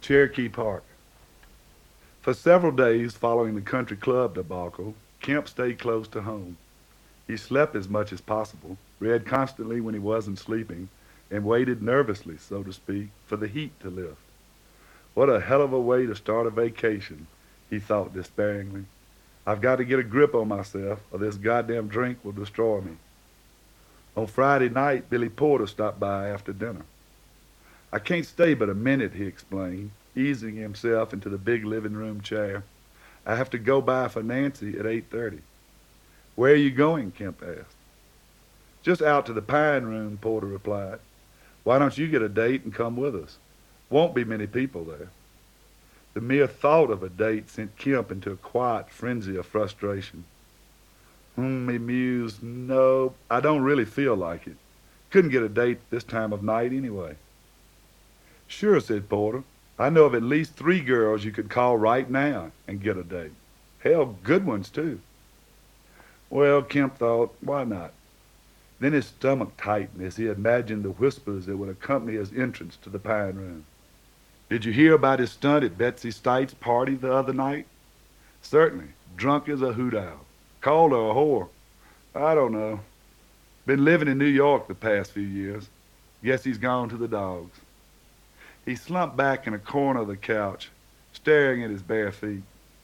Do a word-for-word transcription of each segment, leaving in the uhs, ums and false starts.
Cherokee Park. For several days following the country club debacle, Kemp stayed close to home. He slept as much as possible, read constantly when he wasn't sleeping, and waited nervously, so to speak, for the heat to lift. What a hell of a way to start a vacation, he thought despairingly. I've got to get a grip on myself, or this goddamn drink will destroy me. On Friday night, Billy Porter stopped by after dinner. I can't stay but a minute, he explained, easing himself into the big living room chair. I have to go by for Nancy at eight thirty. Where are you going? Kemp asked. Just out to the Pine Room, Porter replied. Why don't you get a date and come with us? Won't be many people there. The mere thought of a date sent Kemp into a quiet frenzy of frustration. Hmm, he mused. No, I don't really feel like it. Couldn't get a date this time of night anyway. Sure, said Porter. I know of at least three girls you could call right now and get a date. Hell, good ones, too. Well, Kemp thought, why not? Then his stomach tightened as he imagined the whispers that would accompany his entrance to the Pine Room. Did you hear about his stunt at Betsy Stites' party the other night? Certainly. Drunk as a hoot owl. Called her a whore. I don't know. Been living in New York the past few years. Guess he's gone to the dogs. He slumped back in a corner of the couch, staring at his bare feet.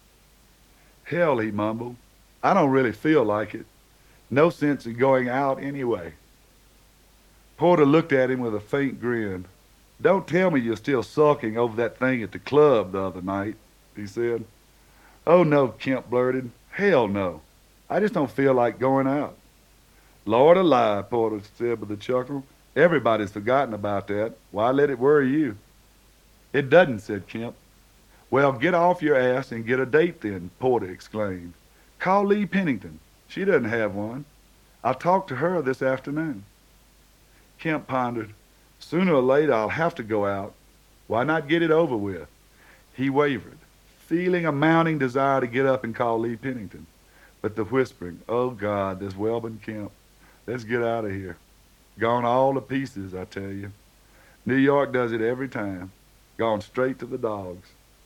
Hell, he mumbled. I don't really feel like it. No sense in going out anyway. Porter looked at him with a faint grin. Don't tell me you're still sulking over that thing at the club the other night, he said. Oh, no, Kemp blurted. Hell no. I just don't feel like going out. Lord alive, Porter said with a chuckle. Everybody's forgotten about that. Why let it worry you? It doesn't, said Kemp. Well, get off your ass and get a date then, Porter exclaimed. Call Lee Pennington. She doesn't have one. I'll talk to her this afternoon. Kemp pondered. Sooner or later I'll have to go out. Why not get it over with? He wavered, feeling a mounting desire to get up and call Lee Pennington. But the whispering, oh God, this Welborn Kemp. Let's get out of here. Gone all to pieces, I tell you. New York does it every time. Gone straight to the dogs.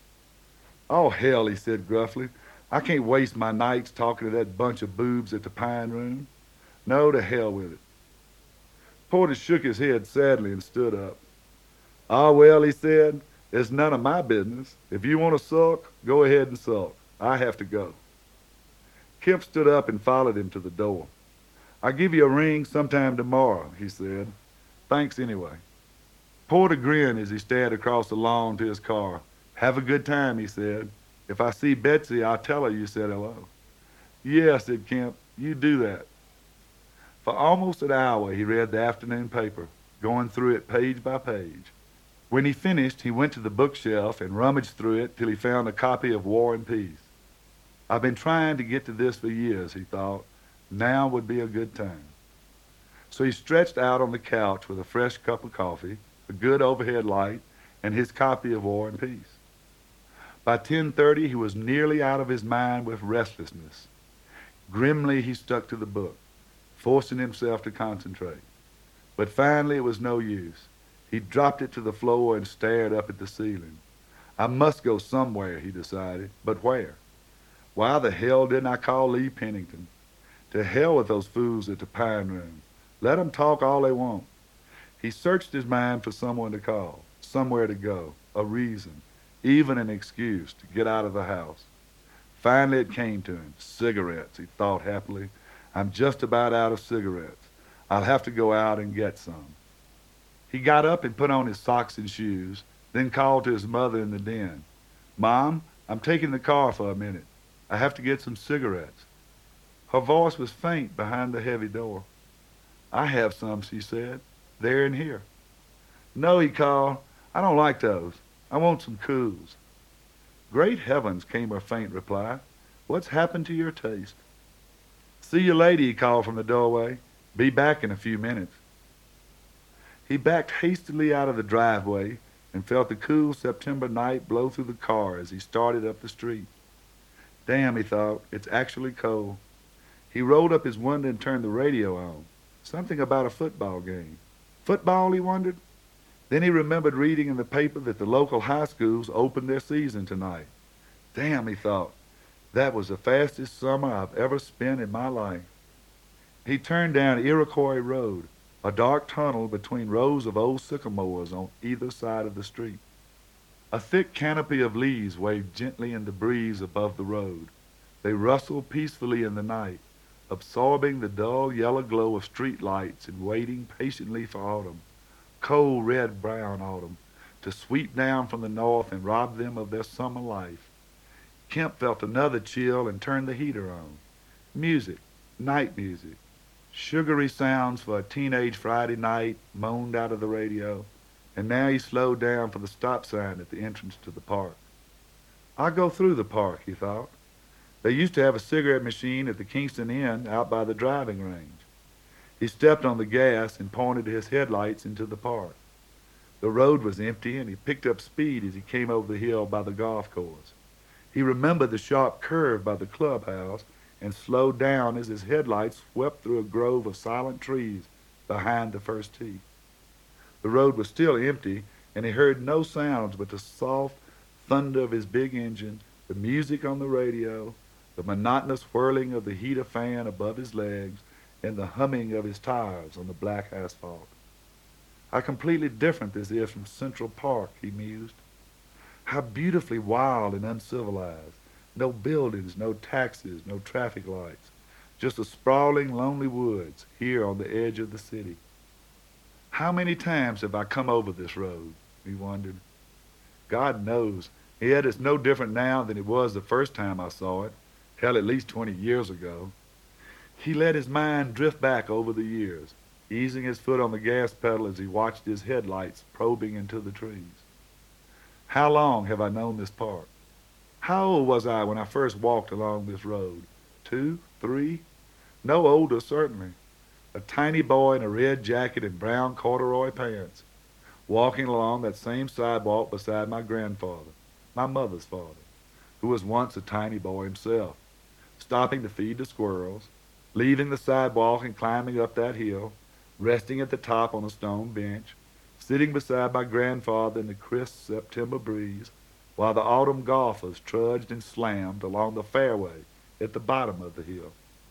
Oh, hell, he said gruffly. I can't waste my nights talking to that bunch of boobs at the Pine Room. No, to hell with it. Porter shook his head sadly and stood up. Ah, well, he said, it's none of my business. If you want to sulk, go ahead and sulk. I have to go. Kemp stood up and followed him to the door. I'll give you a ring sometime tomorrow, he said. Thanks anyway. Porter grinned as he stared across the lawn to his car. Have a good time, he said. If I see Betsy, I'll tell her you said hello. Yeah, said Kemp. You do that. For almost an hour, he read the afternoon paper, going through it page by page. When he finished, he went to the bookshelf and rummaged through it till he found a copy of War and Peace. I've been trying to get to this for years, he thought. Now would be a good time. So he stretched out on the couch with a fresh cup of coffee, a good overhead light, and his copy of War and Peace. By ten thirty, he was nearly out of his mind with restlessness. Grimly, he stuck to the book, forcing himself to concentrate. But finally, it was no use. He dropped it to the floor and stared up at the ceiling. I must go somewhere, he decided, but where? Why the hell didn't I call Lee Pennington? To hell with those fools at the Pine Room. Let them talk all they want. He searched his mind for someone to call, somewhere to go, a reason, even an excuse to get out of the house. Finally it came to him. Cigarettes, he thought happily. I'm just about out of cigarettes. I'll have to go out and get some. He got up and put on his socks and shoes, then called to his mother in the den. Mom, I'm taking the car for a minute. I have to get some cigarettes. Her voice was faint behind the heavy door. I have some, she said. They're in here. No, he called. I don't like those. I want some Cools. Great heavens, came her faint reply. What's happened to your taste? See you later, he called from the doorway. Be back in a few minutes. He backed hastily out of the driveway and felt the cool September night blow through the car as he started up the street. Damn, he thought, it's actually cold. He rolled up his window and turned the radio on. Something about a football game. Football, he wondered? Then he remembered reading in the paper that the local high schools opened their season tonight. Damn, he thought, that was the fastest summer I've ever spent in my life. He turned down Iroquois Road, a dark tunnel between rows of old sycamores on either side of the street. A thick canopy of leaves waved gently in the breeze above the road. They rustled peacefully in the night, absorbing the dull yellow glow of street lights and waiting patiently for autumn, cold red-brown autumn, to sweep down from the north and rob them of their summer life. Kemp felt another chill and turned the heater on. Music, night music, sugary sounds for a teenage Friday night moaned out of the radio, and now he slowed down for the stop sign at the entrance to the park. I'll go through the park, he thought. They used to have a cigarette machine at the Kingston Inn out by the driving range. He stepped on the gas and pointed his headlights into the park. The road was empty, and he picked up speed as he came over the hill by the golf course. He remembered the sharp curve by the clubhouse and slowed down as his headlights swept through a grove of silent trees behind the first tee. The road was still empty, and he heard no sounds but the soft thunder of his big engine, the music on the radio, the monotonous whirling of the heater fan above his legs, and the humming of his tires on the black asphalt. How completely different this is from Central Park, he mused. How beautifully wild and uncivilized. No buildings, no taxis, no traffic lights. Just a sprawling, lonely woods here on the edge of the city. How many times have I come over this road? He wondered. God knows. Yet it's no different now than it was the first time I saw it. Hell, at least twenty years ago. He let his mind drift back over the years, easing his foot on the gas pedal as he watched his headlights probing into the trees. How long have I known this park? How old was I when I first walked along this road? Two? Three? No older, certainly. A tiny boy in a red jacket and brown corduroy pants, walking along that same sidewalk beside my grandfather, my mother's father, who was once a tiny boy himself, stopping to feed the squirrels, leaving the sidewalk and climbing up that hill, resting at the top on a stone bench, sitting beside my grandfather in the crisp September breeze, while the autumn golfers trudged and slammed along the fairway at the bottom of the hill.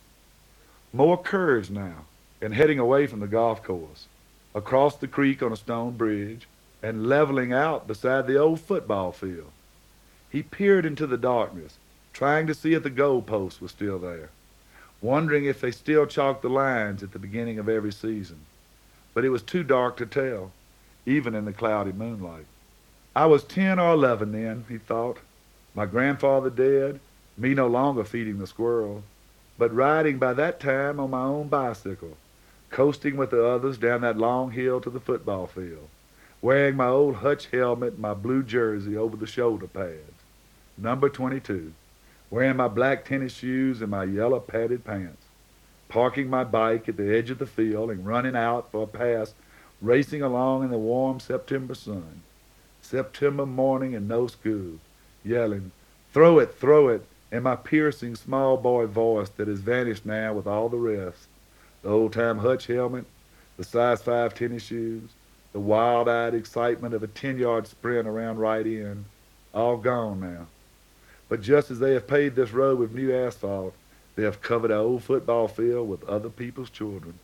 More curves now, and heading away from the golf course, across the creek on a stone bridge, and leveling out beside the old football field. He peered into the darkness, trying to see if the goalposts were still there, wondering if they still chalked the lines at the beginning of every season. But it was too dark to tell, even in the cloudy moonlight. I was ten or eleven then, he thought. My grandfather dead, me no longer feeding the squirrels, but riding by that time on my own bicycle, coasting with the others down that long hill to the football field, wearing my old hutch helmet and my blue jersey over the shoulder pads, number twenty-two, wearing my black tennis shoes and my yellow padded pants, parking my bike at the edge of the field and running out for a pass, racing along in the warm September sun, September morning and no school, yelling, "Throw it, throw it," in my piercing small boy voice that has vanished now with all the rest. The old-time hutch helmet, the size five tennis shoes, the wild-eyed excitement of a ten-yard sprint around right end, all gone now. But just as they have paved this road with new asphalt, they have covered our old football field with other people's children.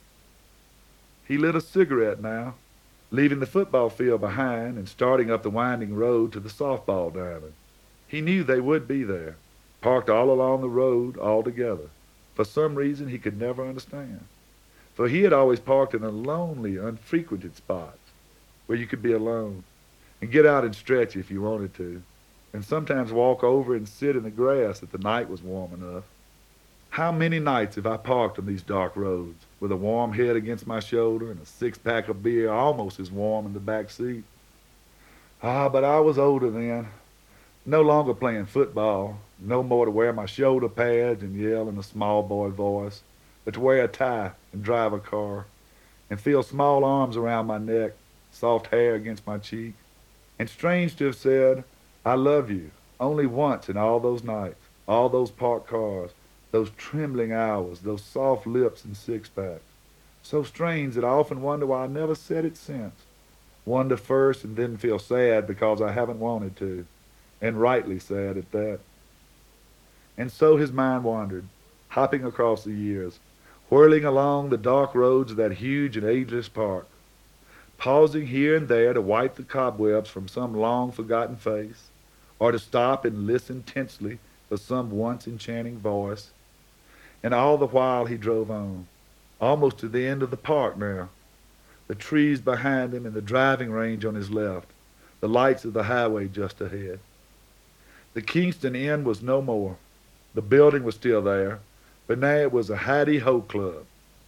He lit a cigarette now, leaving the football field behind and starting up the winding road to the softball diamond. He knew they would be there, parked all along the road all together, for some reason he could never understand. For he had always parked in a lonely, unfrequented spot where you could be alone and get out and stretch if you wanted to, and sometimes walk over and sit in the grass if the night was warm enough. How many nights have I parked on these dark roads with a warm head against my shoulder and a six-pack of beer almost as warm in the back seat? Ah, but I was older then, no longer playing football, no more to wear my shoulder pads and yell in a small boy voice, but to wear a tie and drive a car and feel small arms around my neck, soft hair against my cheek, and strange to have said, "I love you," only once in all those nights, all those parked cars, those trembling hours, those soft lips and six-packs. So strange that I often wonder why I never said it since. Wonder first and then feel sad because I haven't wanted to, and rightly sad at that. And so his mind wandered, hopping across the years, whirling along the dark roads of that huge and ageless park, pausing here and there to wipe the cobwebs from some long-forgotten face, or to stop and listen tensely for some once enchanting voice. And all the while he drove on, almost to the end of the park now, the trees behind him and the driving range on his left, the lights of the highway just ahead. The Kingston Inn was no more. The building was still there, but now it was a hidey-ho club.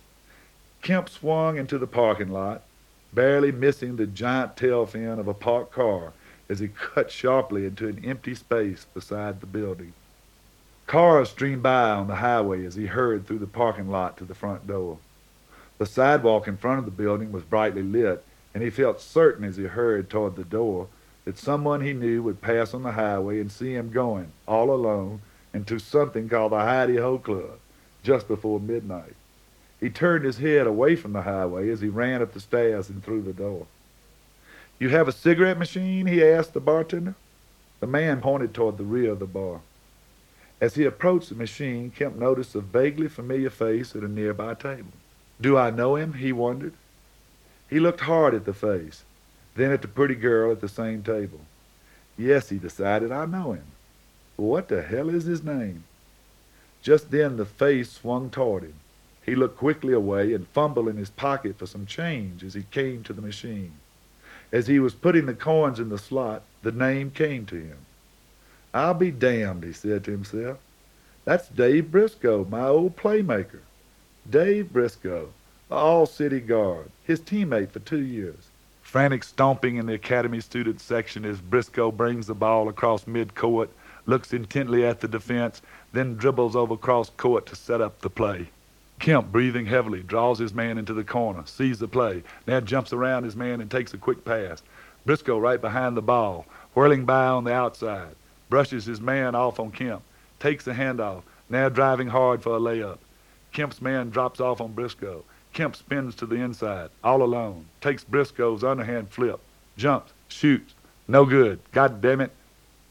Kemp swung into the parking lot, barely missing the giant tail fin of a parked car as he cut sharply into an empty space beside the building. Cars streamed by on the highway as he hurried through the parking lot to the front door. The sidewalk in front of the building was brightly lit, and he felt certain as he hurried toward the door that someone he knew would pass on the highway and see him going, all alone, into something called the Hidey-Ho Club, just before midnight. He turned his head away from the highway as he ran up the stairs and through the door. "You have a cigarette machine?" he asked the bartender. The man pointed toward the rear of the bar. As he approached the machine, Kemp noticed a vaguely familiar face at a nearby table. Do I know him? He wondered. He looked hard at the face, then at the pretty girl at the same table. Yes, he decided, I know him. But what the hell is his name? Just then the face swung toward him. He looked quickly away and fumbled in his pocket for some change as he came to the machine. As he was putting the coins in the slot, the name came to him. I'll be damned, he said to himself. That's Dave Briscoe, my old playmaker. Dave Briscoe, the all-city guard, his teammate for two years. Frantic stomping in the academy student section as Briscoe brings the ball across mid-court, looks intently at the defense, then dribbles over cross-court to set up the play. Kemp, breathing heavily, draws his man into the corner, sees the play, now jumps around his man and takes a quick pass. Briscoe right behind the ball, whirling by on the outside, brushes his man off on Kemp, takes the handoff, now driving hard for a layup. Kemp's man drops off on Briscoe. Kemp spins to the inside, all alone, takes Briscoe's underhand flip, jumps, shoots. No good. God damn it.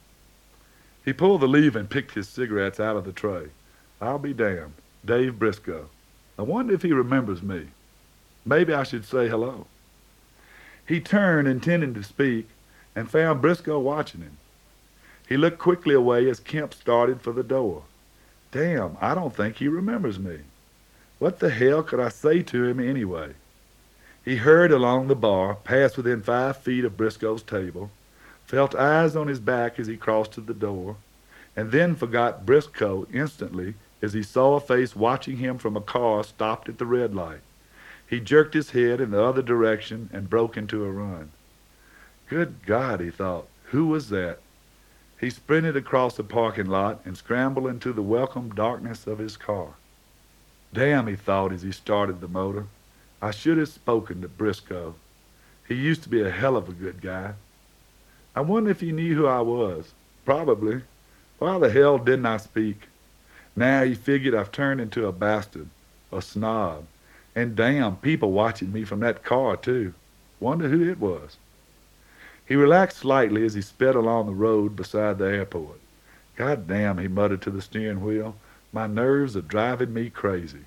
He pulled the lever and picked his cigarettes out of the tray. I'll be damned. Dave Briscoe. I wonder if he remembers me. Maybe I should say hello. He turned, intending to speak, and found Briscoe watching him. He looked quickly away as Kemp started for the door. Damn, I don't think he remembers me. What the hell could I say to him anyway? He hurried along the bar, passed within five feet of Briscoe's table, felt eyes on his back as he crossed to the door, and then forgot Briscoe instantly as he saw a face watching him from a car stopped at the red light. He jerked his head in the other direction and broke into a run. Good God, he thought, who was that? He sprinted across the parking lot and scrambled into the welcome darkness of his car. Damn, he thought as he started the motor. I should have spoken to Briscoe. He used to be a hell of a good guy. I wonder if he knew who I was. Probably. Why the hell didn't I speak? Now he figured I've turned into a bastard, a snob. And damn, people watching me from that car, too. Wonder who it was. He relaxed slightly as he sped along the road beside the airport. God damn, he muttered to the steering wheel. My nerves are driving me crazy.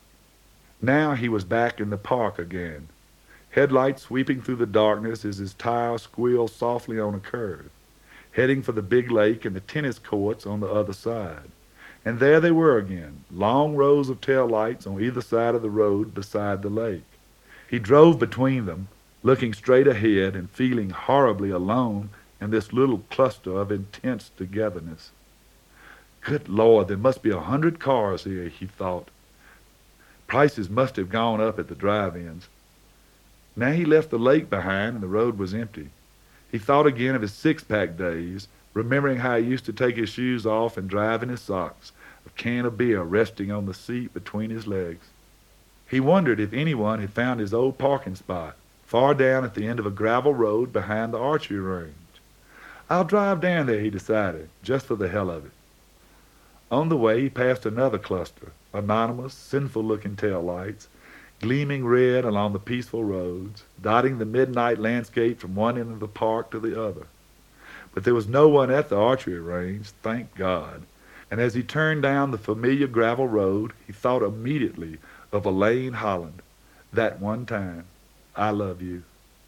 Now he was back in the park again. Headlights sweeping through the darkness as his tire squealed softly on a curve, heading for the big lake and the tennis courts on the other side. And there they were again, long rows of tail lights on either side of the road beside the lake. He drove between them, looking straight ahead and feeling horribly alone in this little cluster of intense togetherness. Good Lord, there must be a hundred cars here, he thought. Prices must have gone up at the drive-ins. Now he left the lake behind and the road was empty. He thought again of his six-pack days, remembering how he used to take his shoes off and drive in his socks, a can of beer resting on the seat between his legs. He wondered if anyone had found his old parking spot, far down at the end of a gravel road behind the archery range. I'll drive down there, he decided, just for the hell of it. On the way, he passed another cluster, anonymous, sinful-looking taillights, gleaming red along the peaceful roads, dotting the midnight landscape from one end of the park to the other. But there was no one at the archery range, thank God. And as he turned down the familiar gravel road, he thought immediately of Elaine Holland. That one time, I love you.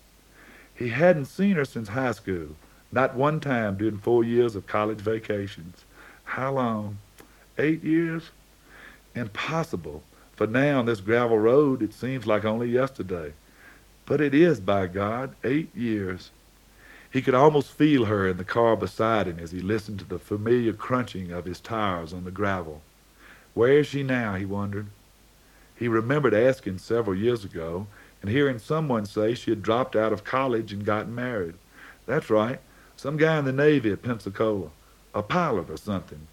He hadn't seen her since high school, not one time during four years of college vacations. How long? Eight years? Impossible, for now on this gravel road it seems like only yesterday. But it is, by God, eight years. He could almost feel her in the car beside him as he listened to the familiar crunching of his tires on the gravel. Where is she now, he wondered. He remembered asking several years ago and hearing someone say she had dropped out of college and gotten married. That's right, some guy in the Navy at Pensacola, a pilot or something.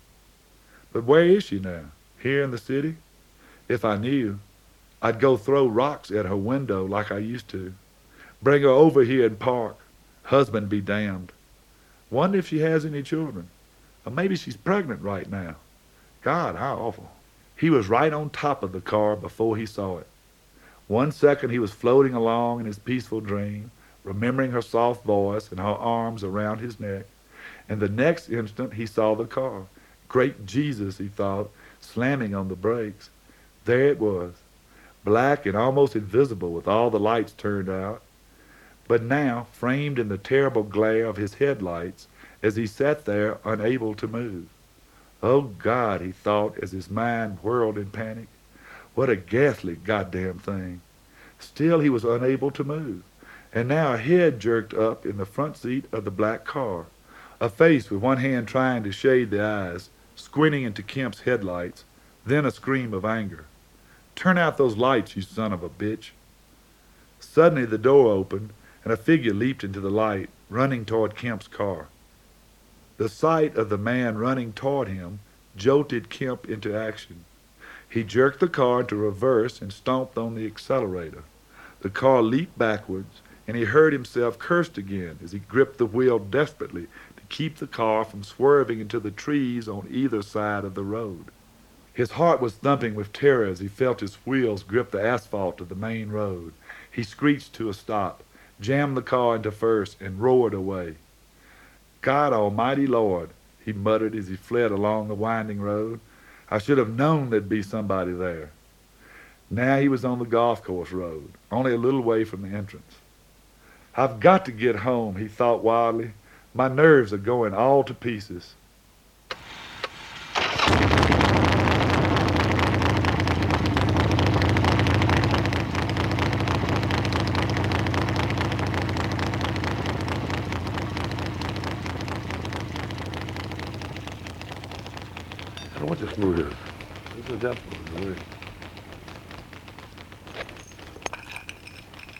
But where is she now? Here in the city? If I knew, I'd go throw rocks at her window like I used to. Bring her over here and park. Husband be damned. Wonder if she has any children. Or maybe she's pregnant right now. God, how awful. He was right on top of the car before he saw it. One second he was floating along in his peaceful dream, remembering her soft voice and her arms around his neck. And the next instant he saw the car. Great Jesus, he thought, slamming on the brakes. There it was, black and almost invisible with all the lights turned out. But now, framed in the terrible glare of his headlights, as he sat there unable to move. Oh, God, he thought as his mind whirled in panic. What a ghastly goddamn thing. Still he was unable to move. And now a head jerked up in the front seat of the black car. A face with one hand trying to shade the eyes, squinting into Kemp's headlights, then a scream of anger. Turn out those lights, you son of a bitch. Suddenly the door opened, and a figure leaped into the light, running toward Kemp's car. The sight of the man running toward him jolted Kemp into action. He jerked the car into reverse and stomped on the accelerator. The car leaped backwards, and he heard himself cursed again as he gripped the wheel desperately to keep the car from swerving into the trees on either side of the road. His heart was thumping with terror as he felt his wheels grip the asphalt of the main road. He screeched to a stop, jammed the car into first, and roared away. God almighty Lord, he muttered as he fled along the winding road. I should have known there'd be somebody there. Now he was on the golf course road, only a little way from the entrance. I've got to get home, he thought wildly. My nerves are going all to pieces. I don't know what this mood is. This is definitely weird.